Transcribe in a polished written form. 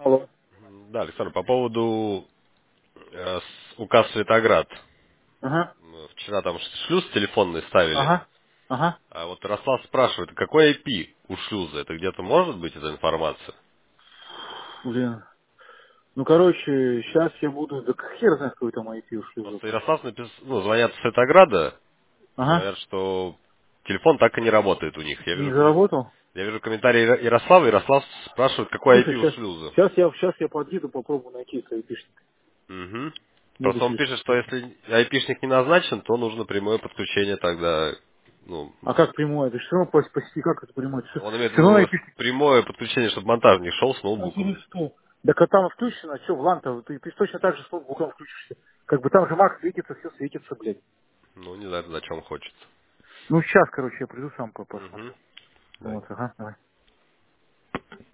Алло. Да, Александр, по поводу указ Светоград. Ага. Вчера там шлюз телефонный ставили, Ага. Ага. а вот Ярослав спрашивает, какой IP у шлюза? Это где-то может быть эта информация? Блин. Ну, короче, сейчас я буду... Да хер знает, какой там IP ушли уже. Просто Ярослав звонят с Светограда, Ага. говорят, что телефон так и не работает у них. Не заработал? Я вижу комментарий Ярослава, Ярослав спрашивает, какой Слушай, IP у шлюза. сейчас я подъеду, попробую найти этот айпишник. Угу. Буду Просто он через пишет, что 5 минут. если айпишник не назначен, то нужно прямое подключение тогда, ну, А как прямое? Это все равно по сети, как это прямое? Все он имеет в равно виду айпишник. прямое подключение, чтобы монтаж не шел с А ноутбуком. через что? Да когда там включено, что, в лан-то, ты точно так же с ноутбуком включишься. Как бы там же Макс светится, все светится, блядь. Ну, не знаю, на чем хочется. Ну, сейчас, короче, я приду сам посмотрю. Угу. Вот, ага, давай.